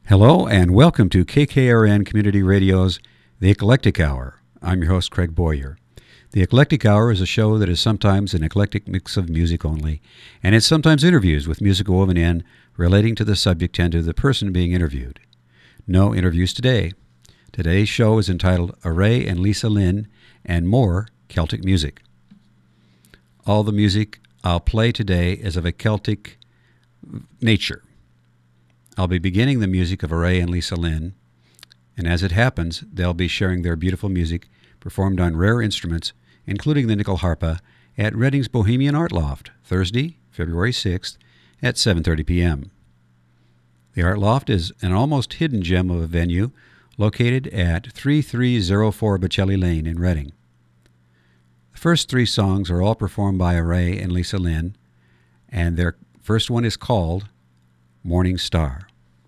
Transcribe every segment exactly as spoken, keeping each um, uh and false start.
Hello and welcome to K K R N Community Radio's The Eclectic Hour. I'm your host, Craig Boyer. The Eclectic Hour is a show that is sometimes an eclectic mix of music only, and it's sometimes interviews with music woven in relating to the subject and to the person being interviewed. No interviews today. Today's show is entitled Array and Lisa Lynn and More Celtic Music. All the music I'll play today is of a Celtic nature. I'll be beginning the music of Array and Lisa Lynn, and as it happens, they'll be sharing their beautiful music performed on rare instruments, including the nickel harpa, at Reading's Bohemian Art Loft, Thursday, February sixth, at seven thirty p.m. The Art Loft is an almost hidden gem of a venue located at thirty-three oh four Bocelli Lane in Reading. The first three songs are all performed by Array and Lisa Lynn, and their first one is called Morning Star.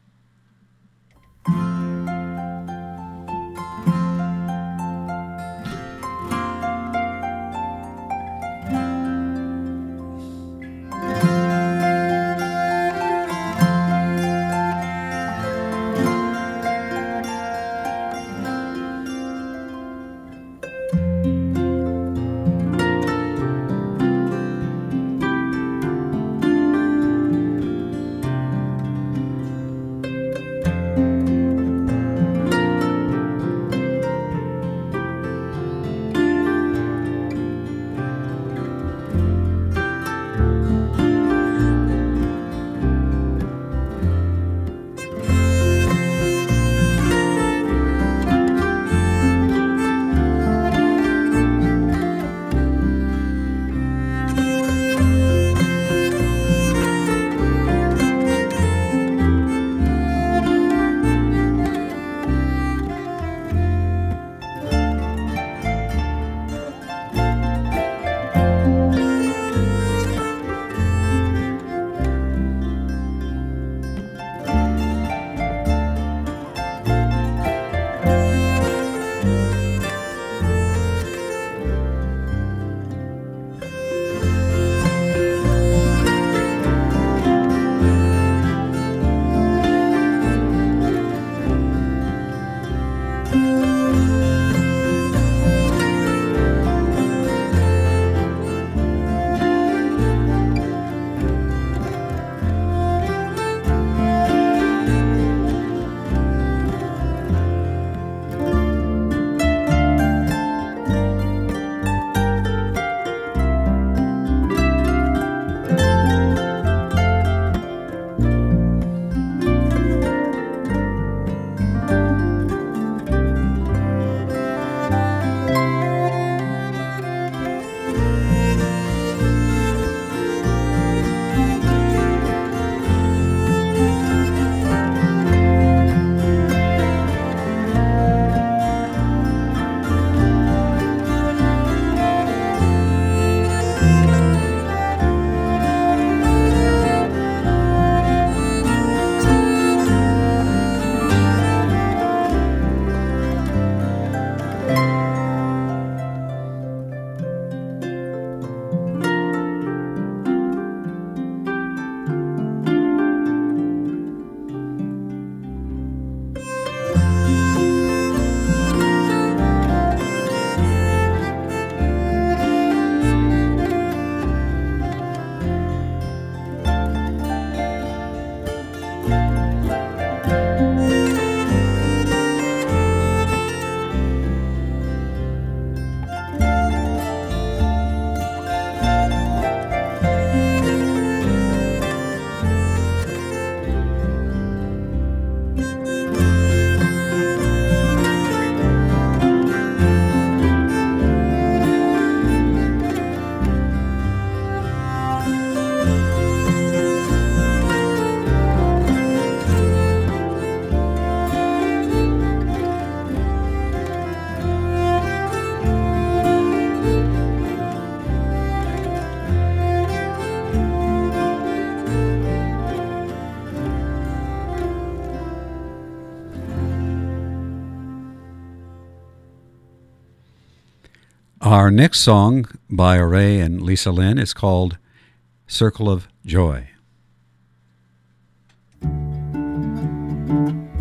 Our next song by Array and Lisa Lynn is called Circle of Joy.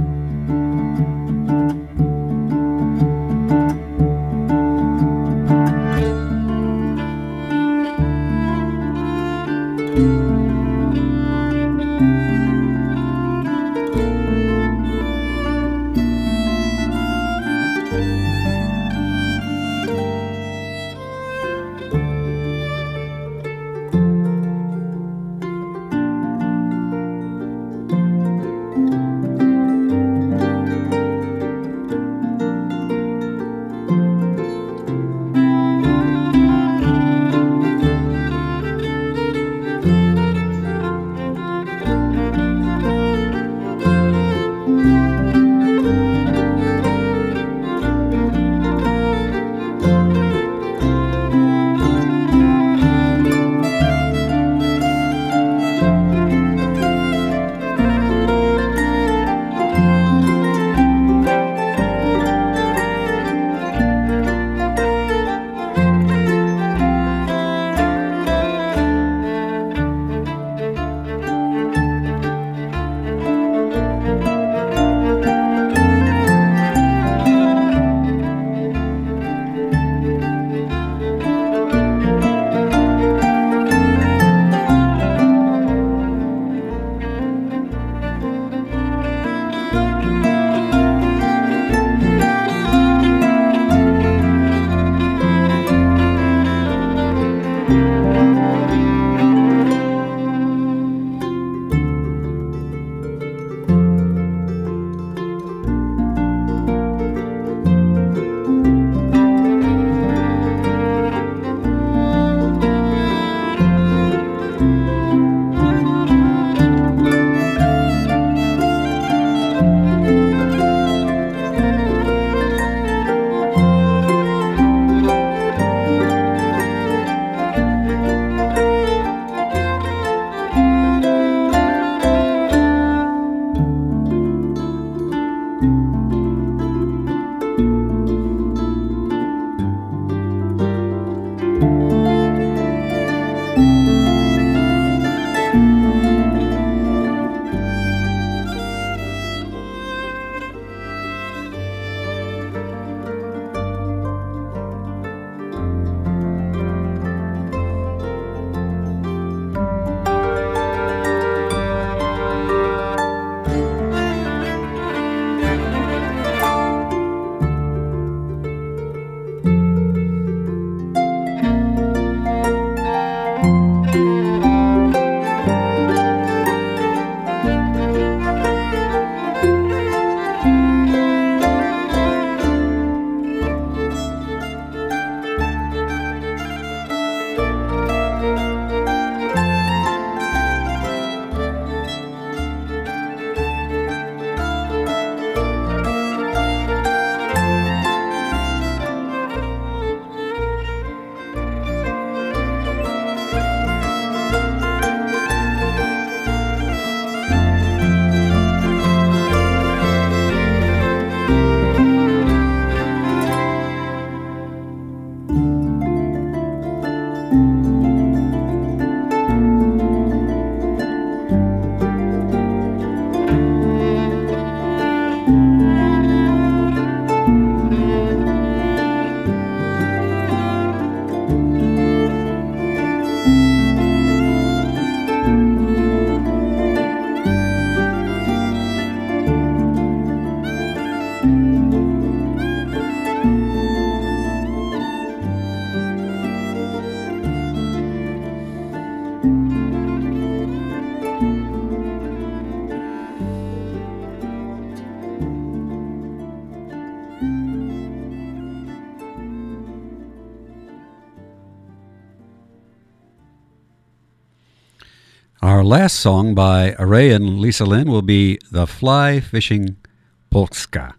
last song by Ray and Lisa Lynn will be The Fly Fishing Polska.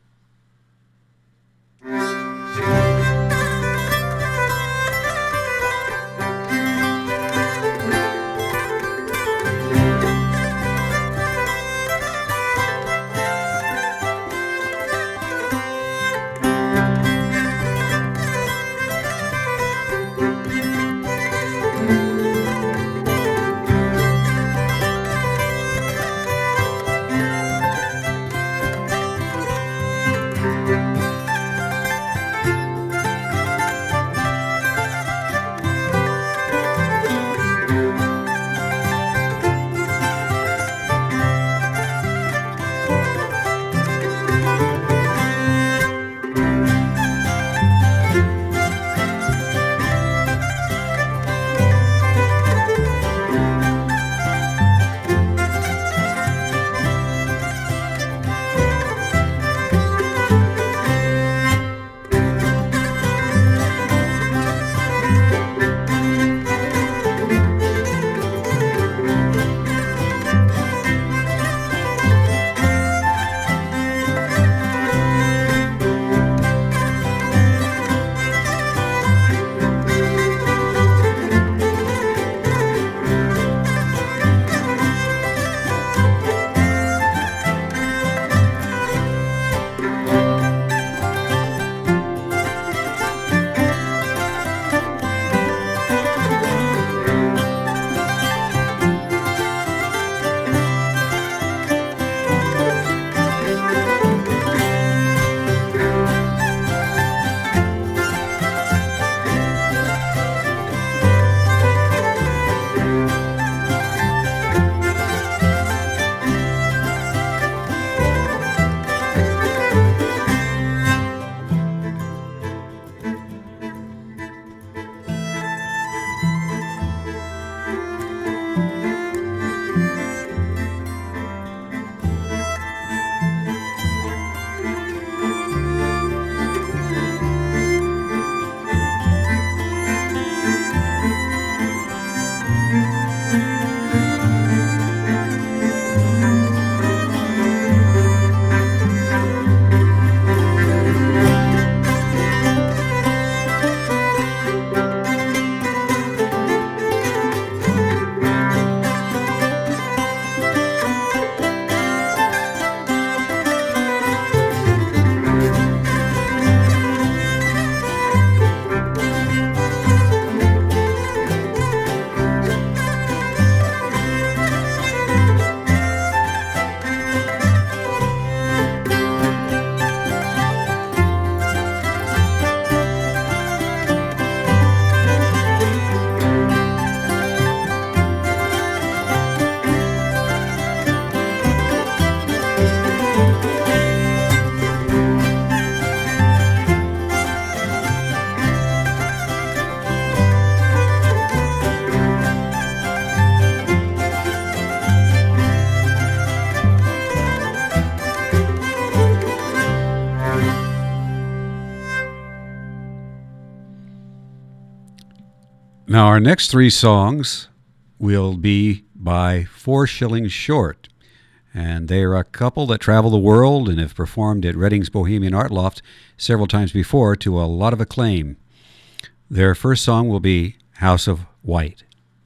Now, our next three songs will be by Four Shillings Short, and they are a couple that travel the world and have performed at Reading's Bohemian Art Loft several times before to a lot of acclaim. Their first song will be House of White.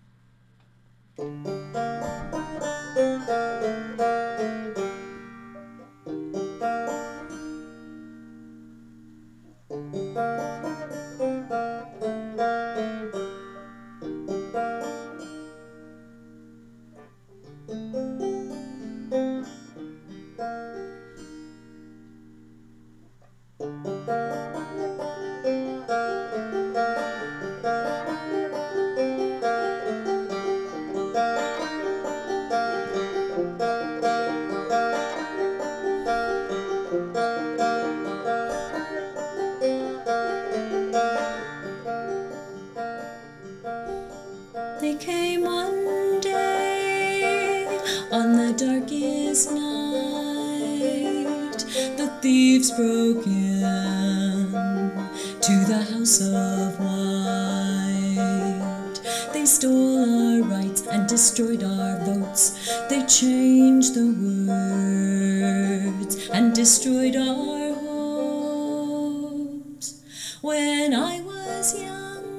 They came one day on the darkest night. The thieves broke in to the House of White. They stole our rights and destroyed our votes. They changed the words and destroyed our hopes. When I was young,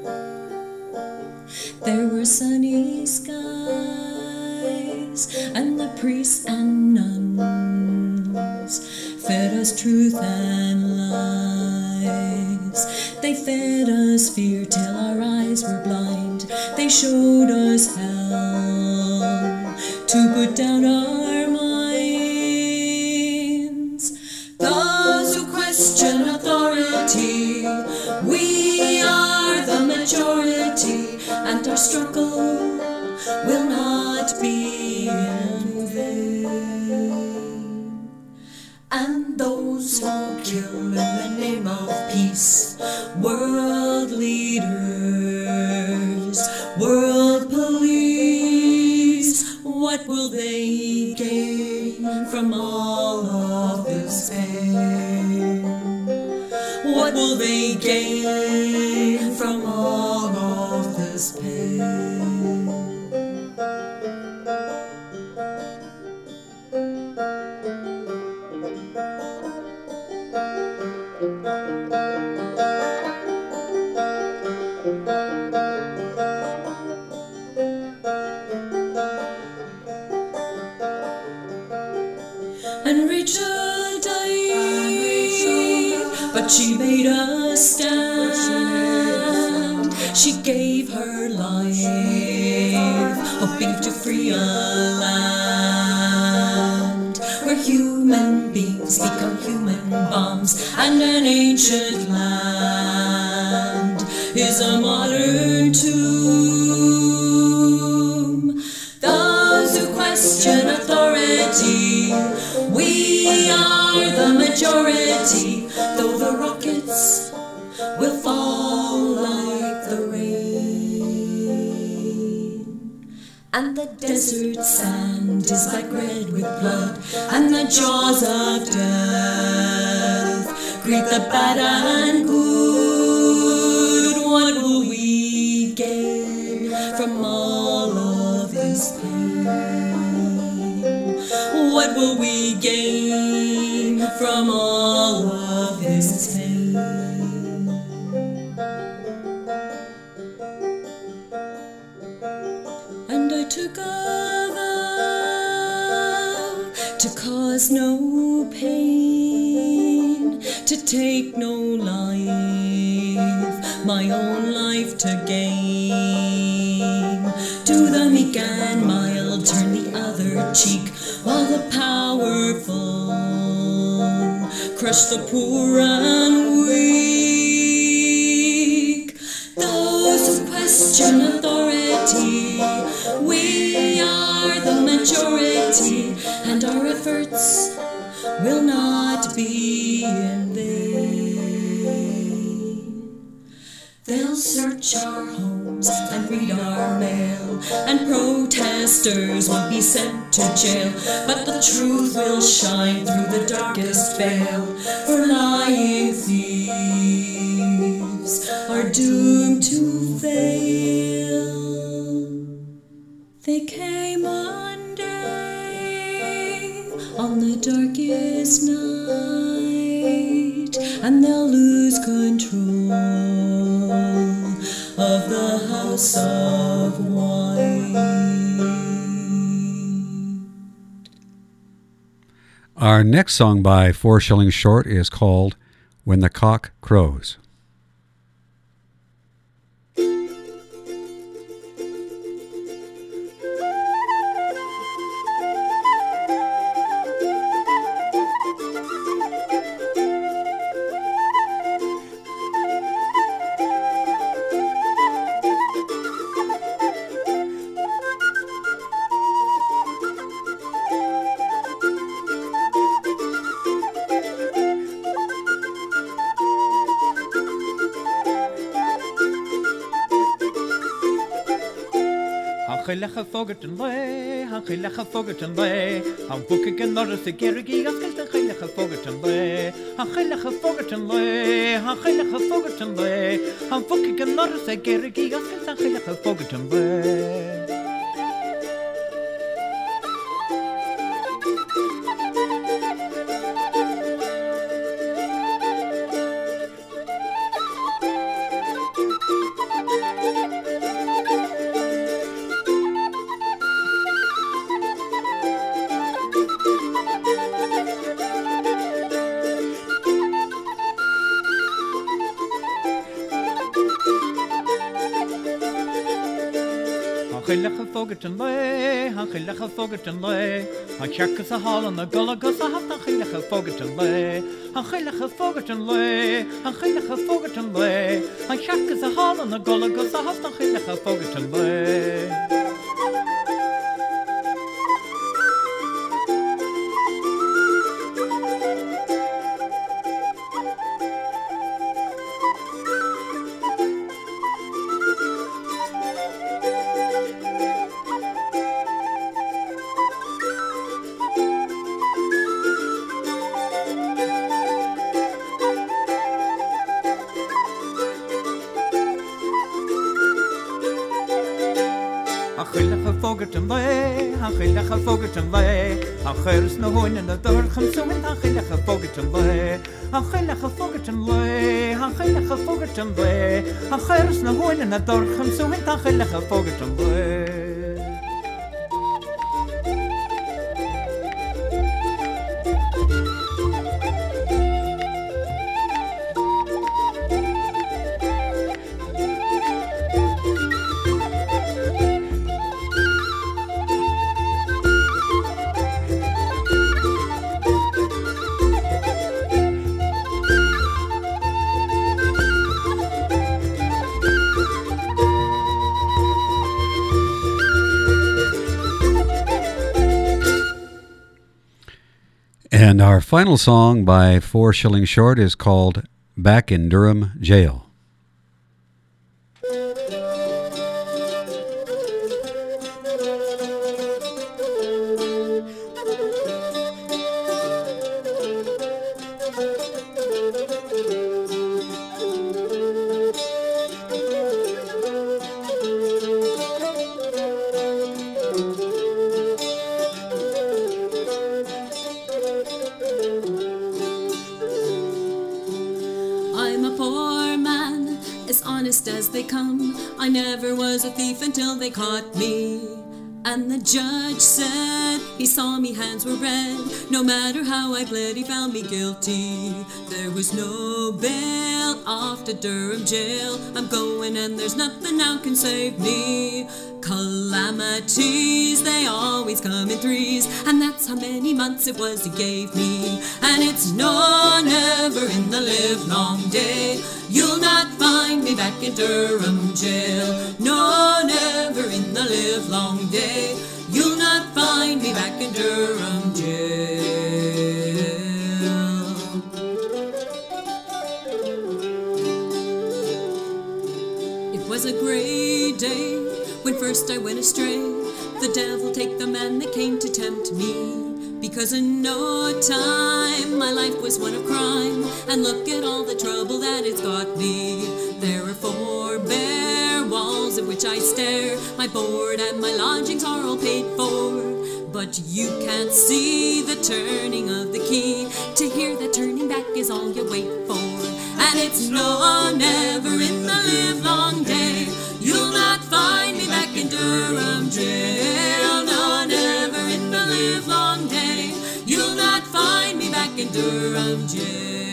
there were sunny skies, and the priests and nuns fed us truth and lies. They fed us fear till our eyes were blind. They showed us hell to put down our minds. Those who question authority, we are the majority, and our struggle will not be in vain. And those who kill in the name of peace, world leaders, world police, what will they gain from all of this pain? What will they gain from all of this pain? And Rachel died, but she made a stand. She gave her life, hoping to free a land where human beings become human bombs, and an ancient land is a modern tomb. Those who question authority, we are the majority, though the rockets will fall like the rain. And the desert sand is like red with blood, and the jaws of death greet the bad and good. What will we gain from all of this pain? What will we gain from all of this pain? And I took a vow to cause no pain, to take no life, my own life to gain. To the meek and mild turn the other cheek, while the powerful crush the poor and weak. Those who question authority, we are the majority, and our efforts will not be in vain. They'll search our homes and read our mail, and protesters will be sent to jail, but the truth will shine through the darkest veil, for lying thieves are doomed to fail. They came one day on the darkest night, and they'll lose control of the House of White. Our next song by Four Shillings Short is called When the Cock Crows. Chylach Fogerton Lay, Han Chylach Fogerton Lay, Han Bookik and Norris the Gerigi, Askel Chylach Fogerton Lay, Han Chylach Fogerton Lay, Han Chylach Fogerton Lay, Han Bookik and Norris the Gerigi, Askel Chylach Fogerton Lay. chilach a fogat and lay, han chilach a fogat and lay, han checkas a hall and the gulligus a hat, han chilach a fogat and lay, han chilach a fogat and lay, han chilach a fogat and lay, han checkas a hall and the gulligus a hat, han chilach a fogat and lay. Fogat and lay, han chilach a fogat and lay, han chers na hoin in the dorchem so in han chilach a fogat and lay, han chilach a fogat and lay, han chilach a fogat and lay, han chers na hoin in the dorchem so in han chilach a fogat and lay. And our final song by Four Shilling Short is called Back in Durham Jail. As they come, I never was a thief until they caught me. And the judge said he saw me hands were red. No matter how I pled, he found me guilty. There was no bail off to Durham jail. I'm going and there's nothing now can save me. Calamities, they always come in threes, and that's how many months it was he gave me. And it's no, never in the live long day you'll not find me back in Durham jail. No, never in the live long day you'll not find me back in Durham jail. It was a great day when first I went astray. The devil take the man that came to tempt me. Because in no time my life was one of crime, and look at all the trouble that it's got me. There are four bare walls at which I stare. My board and my lodgings are all paid for, but you can't see the turning of the key. To hear that turning back is all you wait for. And it's no, never in the live long day you'll not find me back in Durham jail. No, never in the live long day you'll not find me back in Durham jail.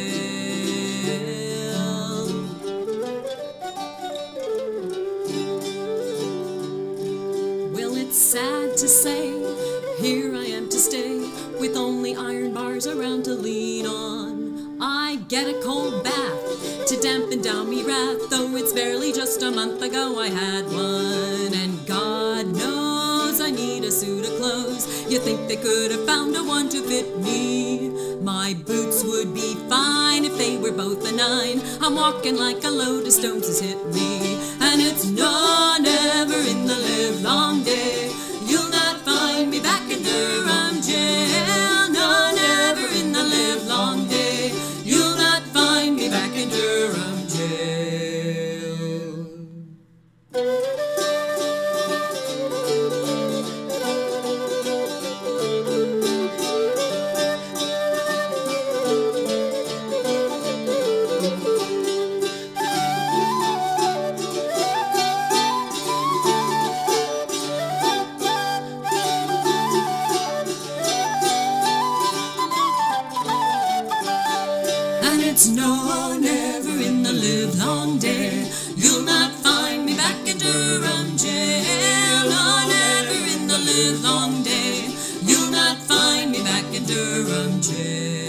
Well, it's sad to say, here I am to stay, with only iron bars around to lean on. I get a cold bath to dampen down me wrath, though it's barely just a month ago I had one. And God knows I need a suit of clothes. You think they could have found a one to fit me? My boots would be fine if they were both a nine. I'm walking like a load of stones has hit me. And it's no, never in the live long day you'll not find me back in Durham jail. No, never in the live long day you'll not find me back in Durham jail. And it's no, never in the live long day you'll not find me back in Durham jail. No, live long day. You'll not find me back in Durham jail.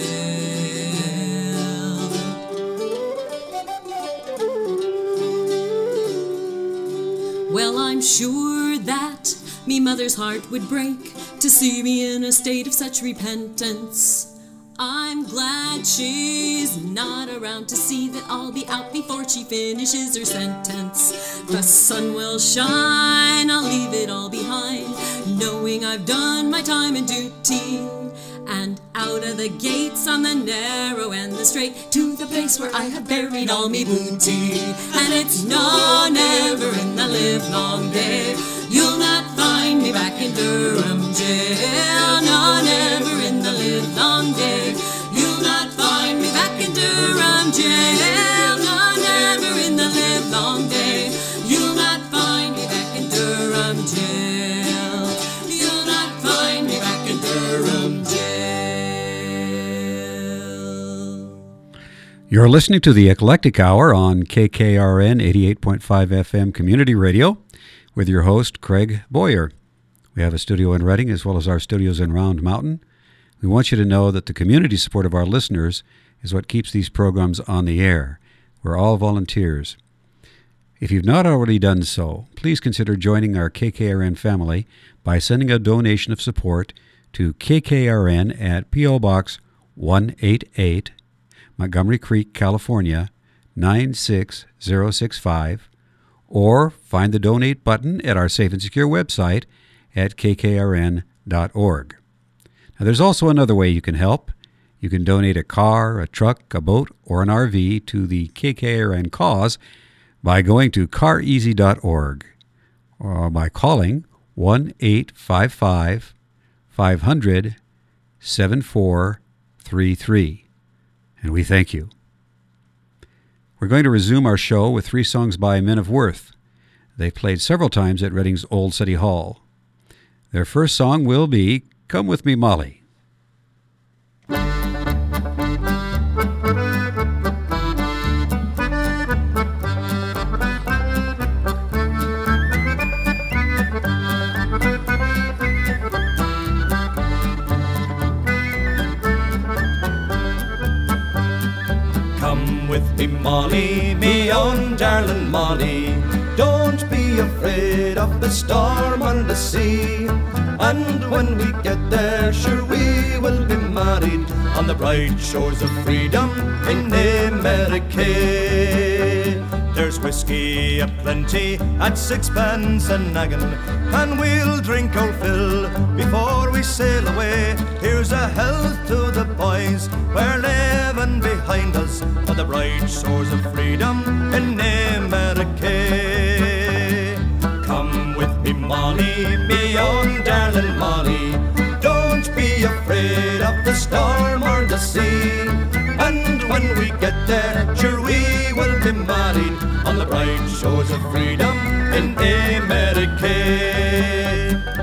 Well, I'm sure that me mother's heart would break to see me in a state of such repentance. I'm glad she's not around to see that I'll be out before she finishes her sentence. The sun will shine, I'll leave it all behind, knowing I've done my time and duty. And out of the gates on the narrow and the straight, to the place where I have buried all me booty. And it's no, never in the live long day, you'll not find me back in Durham jail. No, never in the live long day, you'll not find me back in Durham jail. No, never in the live long day, you'll not find me back in Durham jail. You'll not find me back in Durham jail. You're listening to the Eclectic Hour on K K R N eighty-eight point five F M Community Radio with your host, Craig Boyer. We have a studio in Reading as well as our studios in Round Mountain. We want you to know that the community support of our listeners is what keeps these programs on the air. We're all volunteers. If you've not already done so, please consider joining our K K R N family by sending a donation of support to K K R N at P O Box one eighty-eight, Montgomery Creek, California, nine six zero six five, or find the donate button at our safe and secure website at k k r n dot org. Now, there's also another way you can help. You can donate a car, a truck, a boat, or an R V to the K K R N cause by going to car easy dot org or by calling one eight five five, five hundred, seven four three three. And we thank you. We're going to resume our show with three songs by Men of Worth. They've played several times at Reading's Old City Hall. Their first song will be Come With Me, Molly. Come with me, Molly, me own darling Molly. Don't be afraid of the storm on the sea. And when we get there, sure we will be married on the bright shores of freedom in America. There's whiskey aplenty at sixpence a naggin, and we'll drink our fill before we sail away. Here's a health to the boys we're leaving behind us on the bright shores of freedom in America. Come with me, Molly, me own darling Molly. Don't be afraid of the storm or the sea. And when we get there, sure we will be married on the bright shores of freedom in America.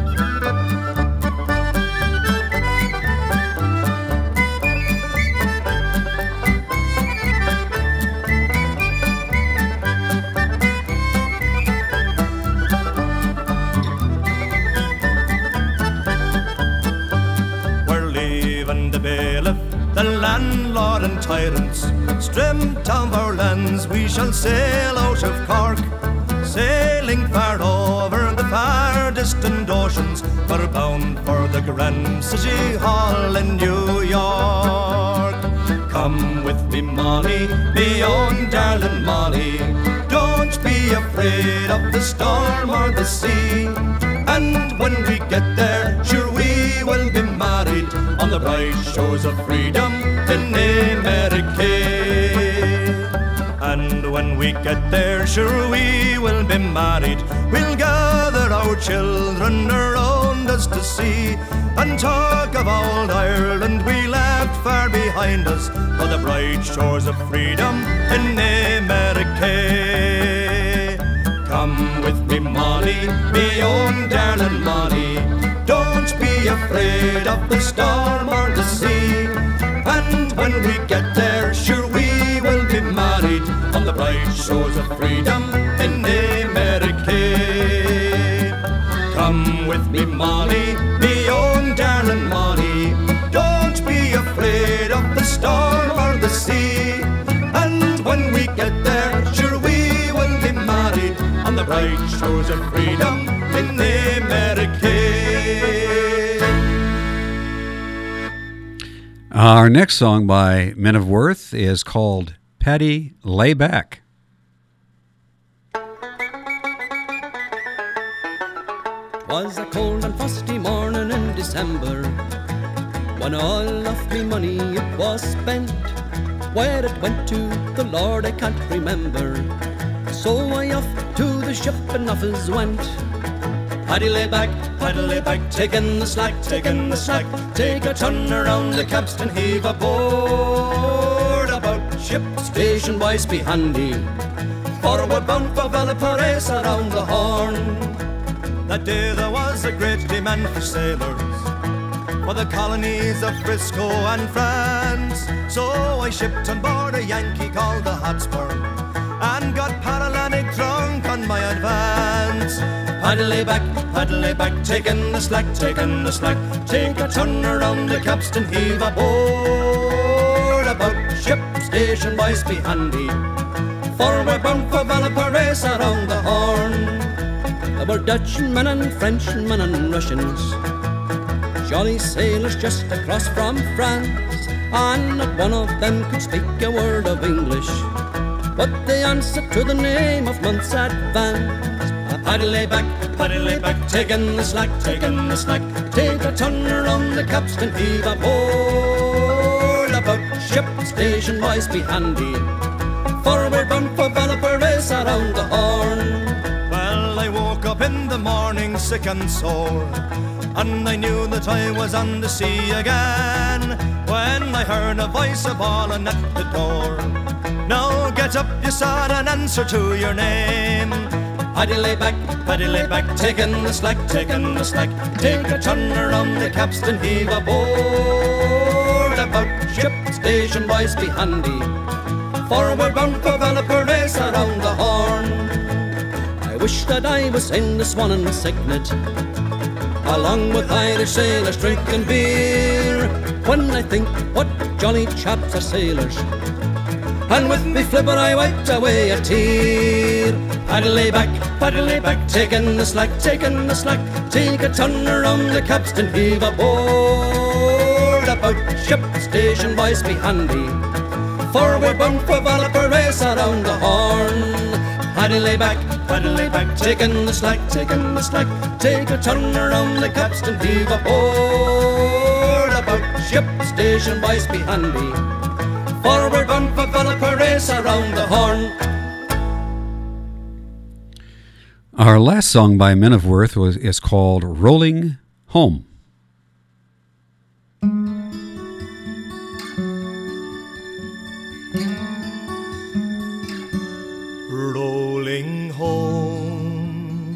The landlord and tyrants stripped of our lands, we shall sail out of Cork, sailing far over the far distant oceans. We're bound for the grand city hall in New York. Come with me, Molly, me own darling Molly. Don't be afraid of the storm or the sea. And when we get there, sure we will be married on the bright shores of freedom in America. And when we get there, sure we will be married. We'll gather our children around us to see, and talk of old Ireland we left far behind us for the bright shores of freedom in America. Come with me, Molly, me own darling Molly. Don't be afraid of the storm or the sea. And when we get there, sure we will be married on the bright shores of freedom in America. Come with me, Molly, bright shores of freedom in America. Our next song by Men of Worth is called Paddy Lay Back. Was a cold and frosty morning in December, when all of me money it was spent. Where it went to, the Lord I can't remember. So I off to the ship and off as went. Paddy lay back, Paddy lay back, taking the slack, taking the slack. Take a turn around the capstan, heave aboard. About ship station, boys, be handy. Forward bound for Valparaiso around the Horn. That day there was a great demand for sailors for the colonies of Frisco and France. So I shipped on board a Yankee called the Hotspur and got paralytic drunk on my advance. Paddy lay back, Paddy lay back, taking the slack, taking the slack. Take a turn around the capstan, heave aboard. About ship station, boys, be handy. Forward bound for Valparaiso around the Horn. There were Dutchmen and Frenchmen and Russians, jolly sailors just across from France, and not one of them could speak a word of English, but they answered to the name of months advance. Paddy lay back, Paddy lay back, taking the slack, taking the slack. Take a turn around the capstan, heave aboard. About ship station, boys, be handy. Forward bound for Valparaiso around the Horn. Well, I woke up in the morning sick and sore, and I knew that I was on the sea again, when I heard a voice a bawling at the door. Now get up, you son, and answer to your name. Paddy lay back, Paddy lay back, taking the slack, taking the slack. Take a turn around the capstan, heave aboard. About ship station, boys, be handy. Forward bound for Valparaiso around the Horn. I wish that I was in the Swan and Signet, along with Irish sailors drinking beer. When I think what jolly chaps are sailors, and with me flipper I wiped away a tear. Paddy lay back, Paddy lay back, taking the slack, taking the slack. Take a turn around the capstan, heave aboard. About ship station, boys, be handy. Forward bound for Valparaiso around the Horn. Paddy lay back, Paddy lay back, taking the slack, taking the slack. Take a turn around the capstan, heave aboard. About ship station, boys, be handy. Forward bound for Valparaiso around the Horn. Our last song by Men of Worth was, is called Rolling Home. Rolling home,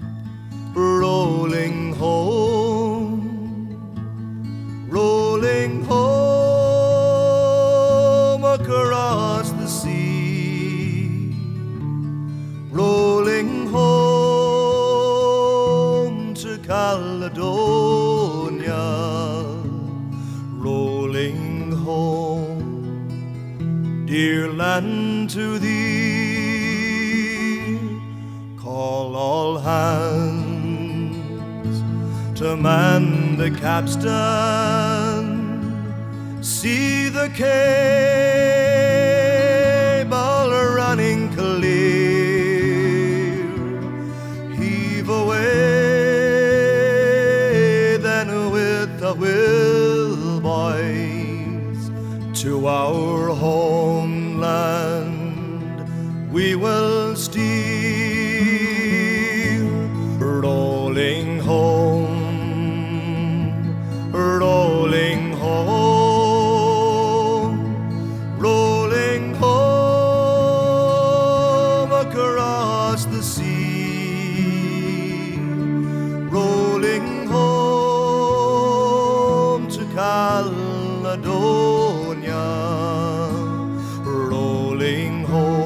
rolling home, rolling home across the sea, rolling home to Caledonia, rolling home, dear land, to thee. Call all hands to man the capstan. See the cable running clear. Heave away then with a will, boys, to our homeland we will steer. Rolling home, rolling home, rolling home across the sea, rolling home to Caledonia, rolling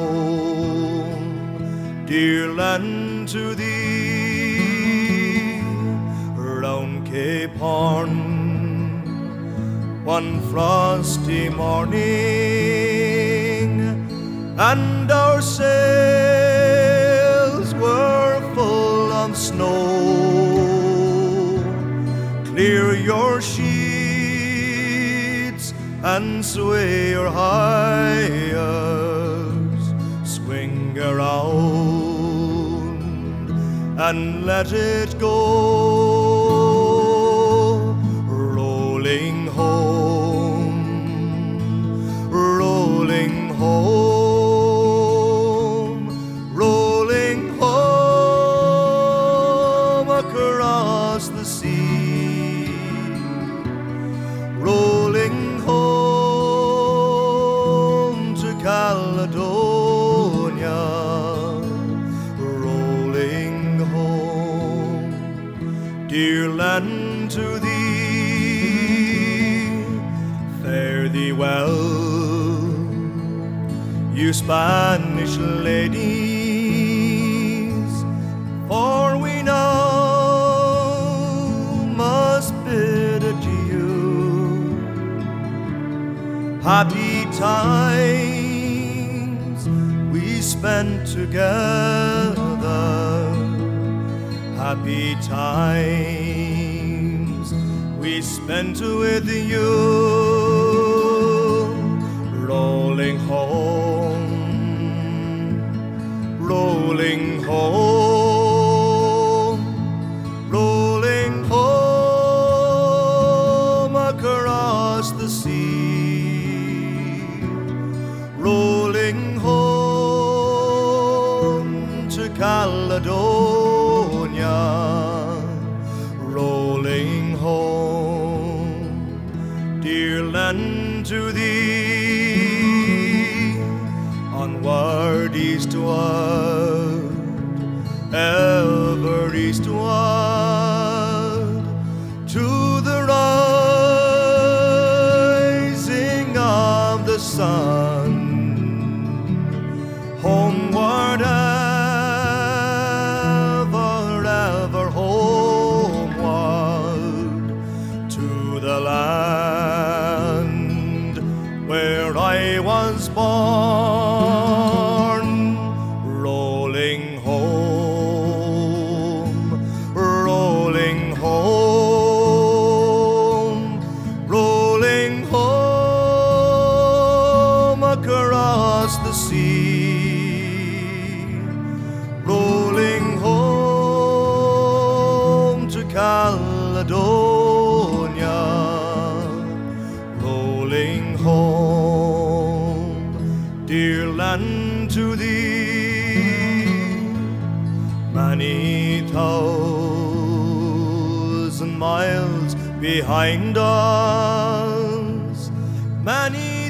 home, dear land, to thee. Round Cape Horn one frosty morning, and our sails were snow. Clear your sheets and sway your hires. Swing around and let it go. Rolling home, rolling home, rolling home across the sea. Rolling home to Caledonia. Rolling home, dear land, to thee. Fare thee well, you Spanish ladies, for we now must bid adieu. Happy times we spent together. Happy times we spent with you. Rolling home, rolling home, rolling home across the sea. Rolling home to Caledonia. Rolling home, dear land, to thee. Onward, eastward, ever eastward, to the rising of the sun. Homeward, ever, ever homeward, to the land where I was born. Rolling home, rolling home, rolling home across the sea. Rolling home to Caledonia. Rolling home, dear land, to thee. Many thousand miles behind us, many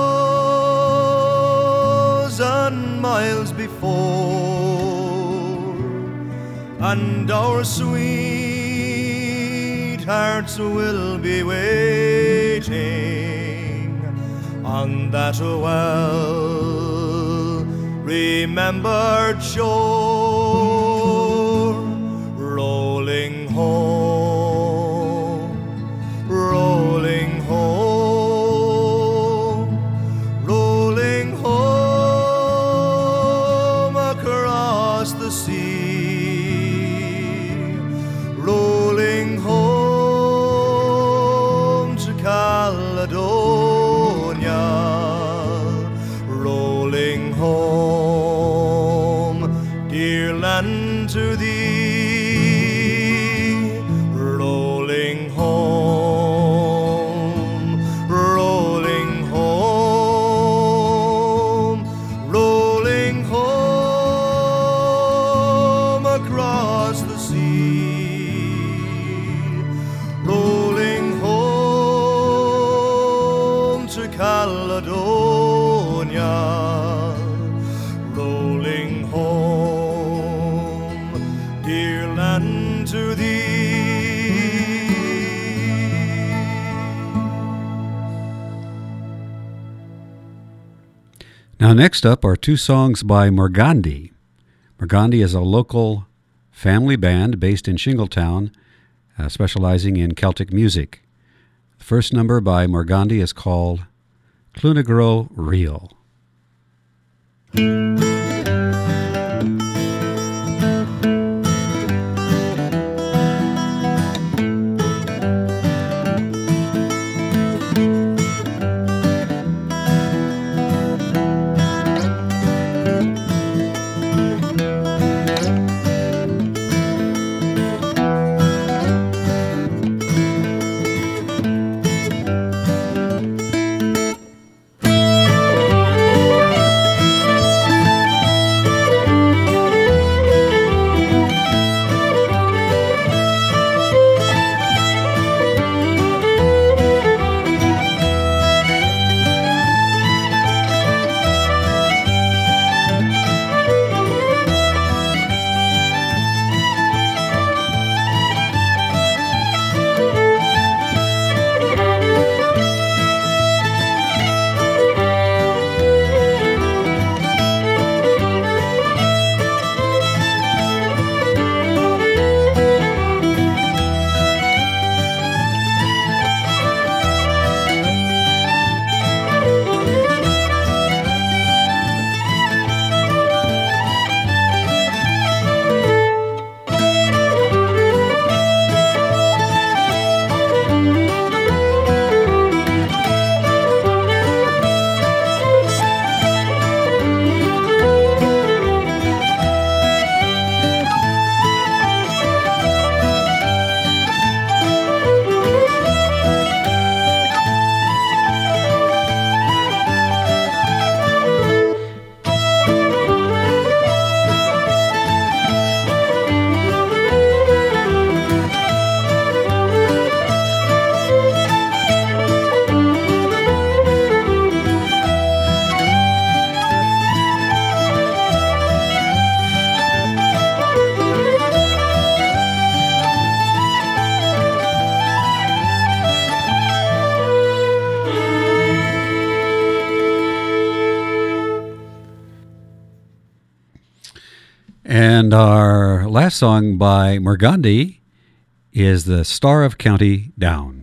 thousand miles before, and our sweethearts will be waiting on that well remembered shore. Rolling home, rolling home, rolling home across the sea. Rolling home to Caledonia. Rolling home, dear land, to thee. Rolling home, rolling home, rolling home across the sea. Rolling home to Caledonia. Rolling home, dear land, to thee. Now, next up are two songs by Morgandi. Morgandi is a local family band based in Shingletown, uh, specializing in Celtic music. The first number by Morgandi is called Clunagro Reel. And our last song by Murgandi is The Star of County Down.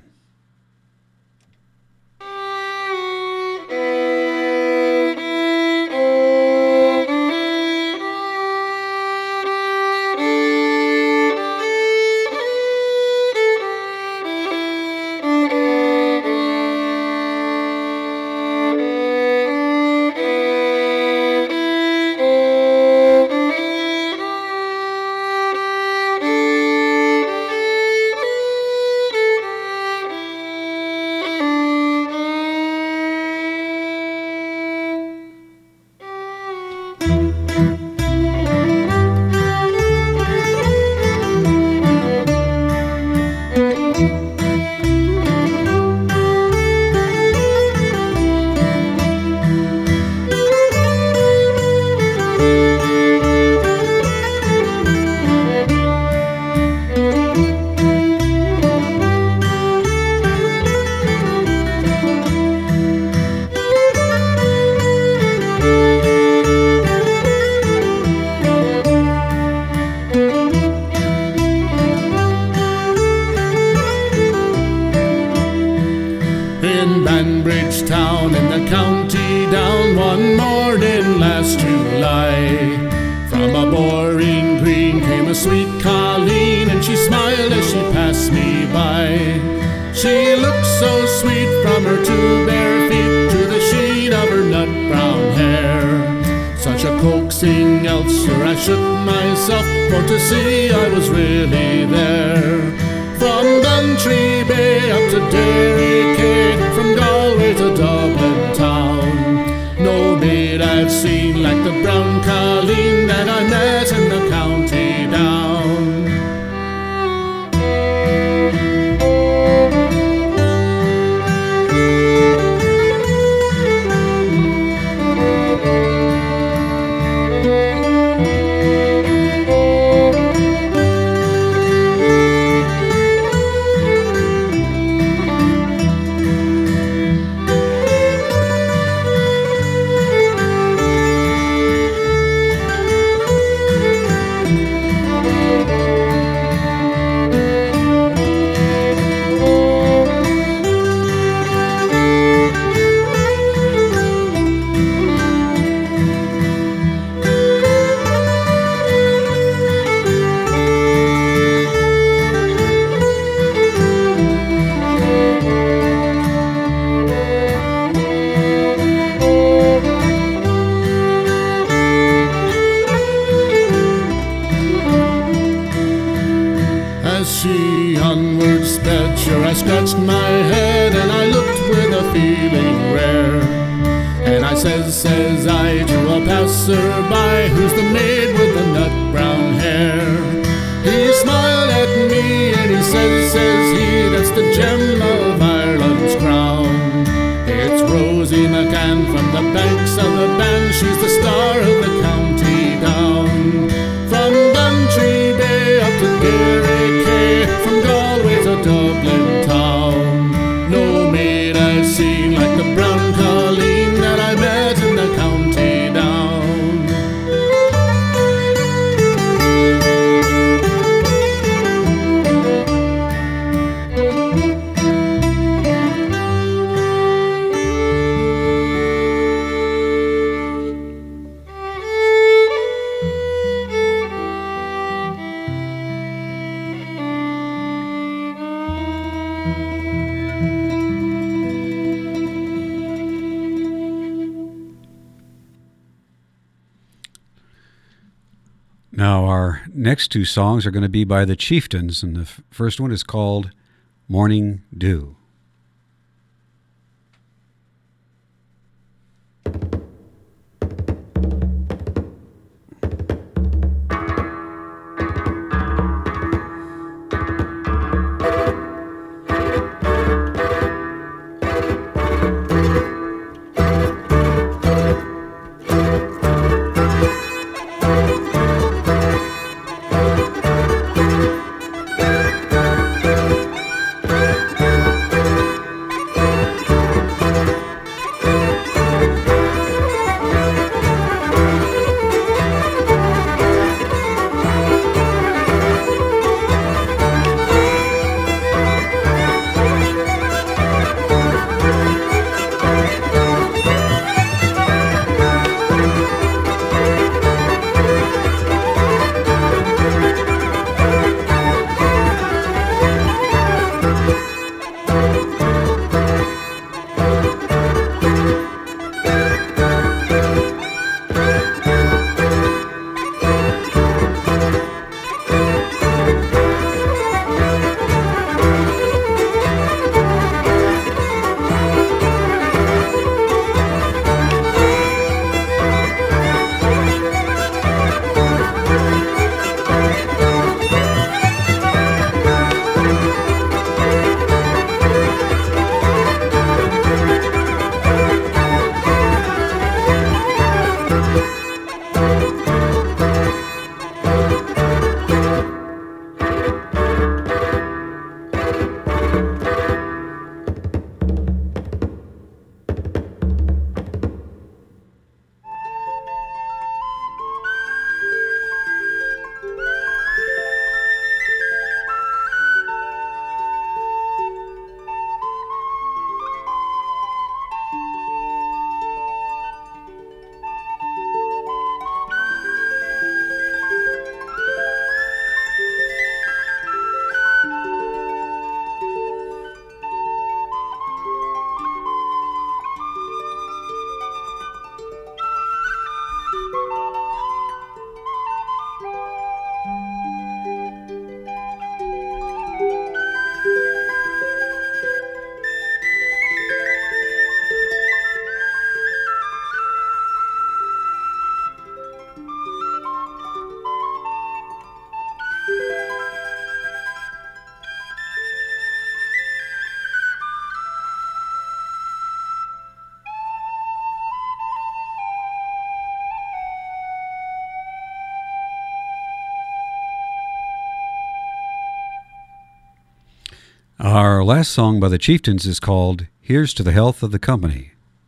Now, our next two songs are going to be by the Chieftains, and the f- first one is called Morning Dew. Thank you. Our last song by the Chieftains is called Here's to the Health of the Company.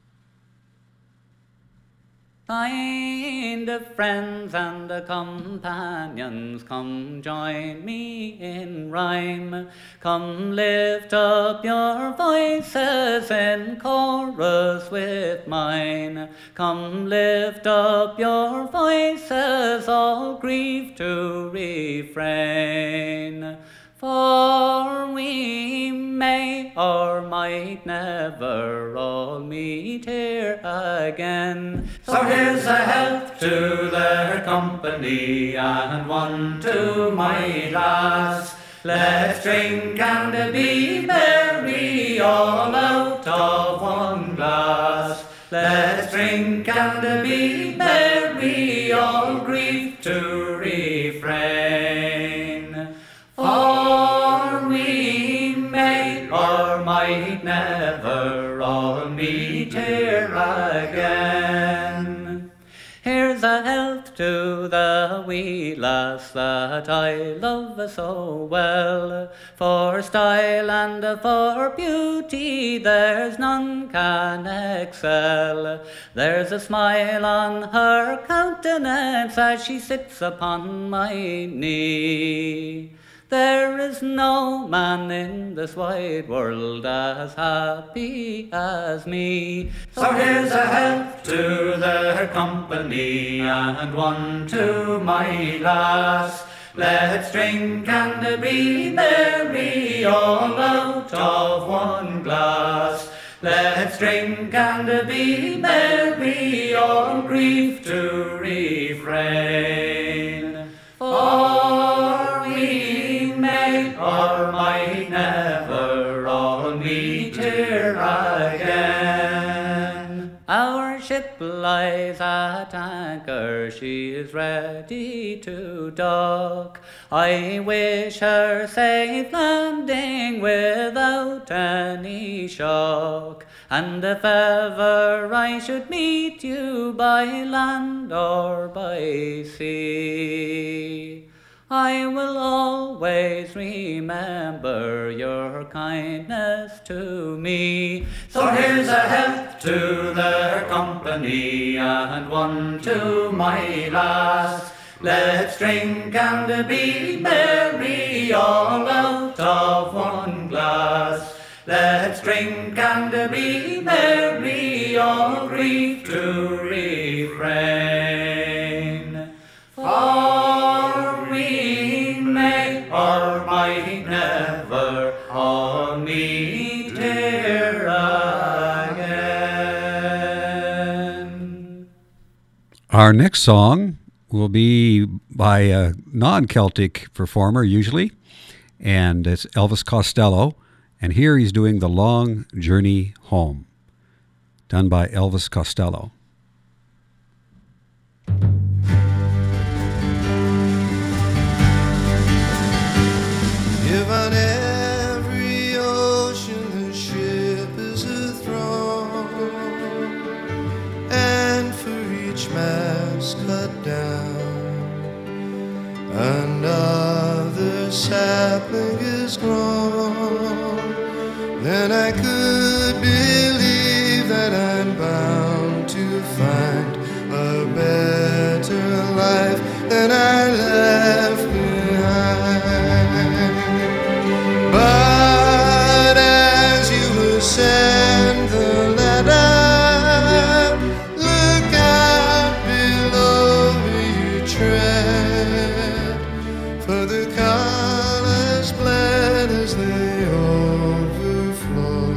Find the friends and the companions, come join me in rhyme. Come lift up your voices in chorus with mine. Come lift up your voices, all grief to refrain. For we may or might never all meet here again. So here's a health to their company, and one to my lass. Let's drink and be merry, all out of one glass. Let's drink and be merry, all grief to refrain. For we may or might never all meet here again. Here's a health to the wee lass that I love so well. For style and for beauty there's none can excel. There's a smile on her countenance as she sits upon my knee. There is no man in this wide world as happy as me. So here's a health to their company, and one to my lass. Let's drink and be merry, all out of one glass. Let's drink and be merry, all grief to refrain. For we may or might never all meet here again. Our ship lies at anchor, she is ready to dock. I wish her safe landing without any shock. And if ever I should meet you by land or by sea, I will always remember your kindness to me. So here's a health to their company, and one to my lass. Let's drink and be merry, all out of one glass. Let's drink and be merry, all grief to refrain. For we may or might never all meet here again. Our next song will be by a non-Celtic performer usually, and it's Elvis Costello. And here he's doing The Long Journey Home, done by Elvis Costello. If on every ocean the ship is a throne, and for each mast cut down, another sapling is grown, then I could believe that I'm bound to find a better life than I left behind. But as you ascend the ladder, look out below you tread, for the colors blend as they overflow.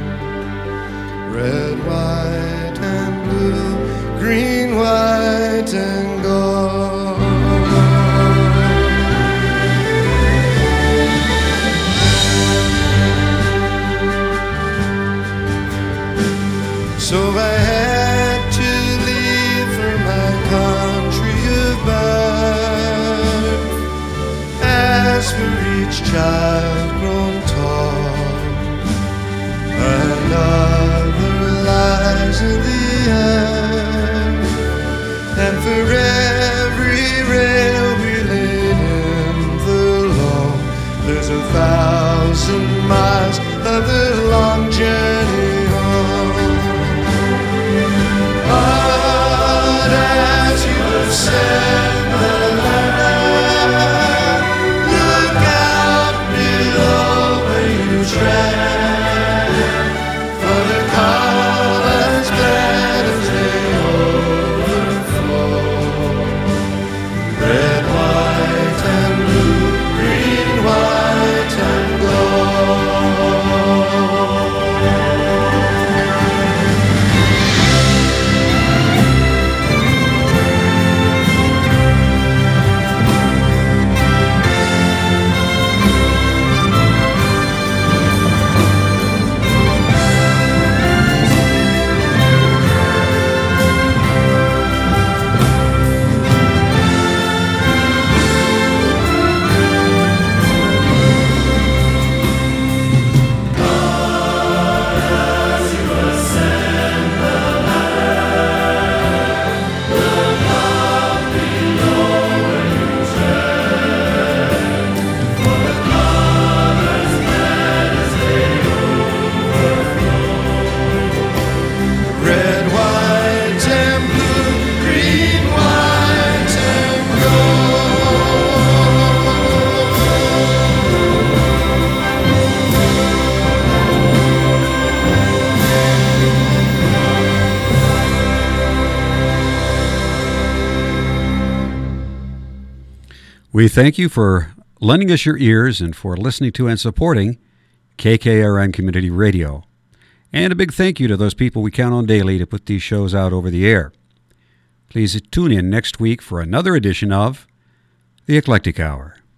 Red, white, and blue, green, white, and gold. So I had to leave for my country of birth. As for each child grown tall, another lies in the earth. And for every rail we laid in the loam, there's a thousand miles We thank you for lending us your ears and for listening to and supporting K K R N Community Radio. And a big thank you to those people we count on daily to put these shows out over the air. Please tune in next week for another edition of The Eclectic Hour.